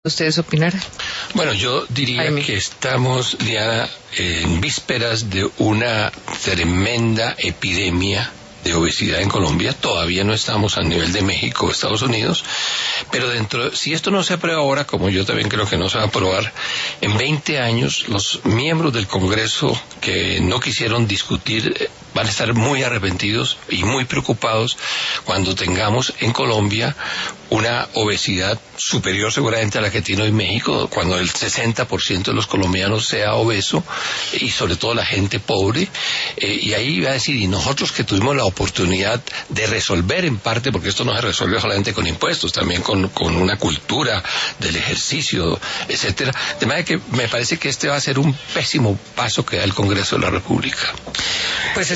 ¿Ustedes opinar? Bueno, yo diría Jaime. que estamos, Diana, en vísperas de una tremenda epidemia de obesidad en Colombia. Todavía no estamos a nivel de México o Estados Unidos, pero si esto no se aprueba ahora, como yo también creo que no se va a aprobar, en 20 años los miembros del Congreso que no quisieron discutir van a estar muy arrepentidos y muy preocupados cuando tengamos en Colombia una obesidad superior seguramente a la que tiene hoy México, cuando el 60% de los colombianos sea obeso, y sobre todo la gente pobre, y ahí va a decir, y nosotros que tuvimos la oportunidad de resolver en parte, porque esto no se resuelve solamente con impuestos, también con una cultura del ejercicio, etcétera, de manera que me parece que este va a ser un pésimo paso que da el Congreso de la República. Pues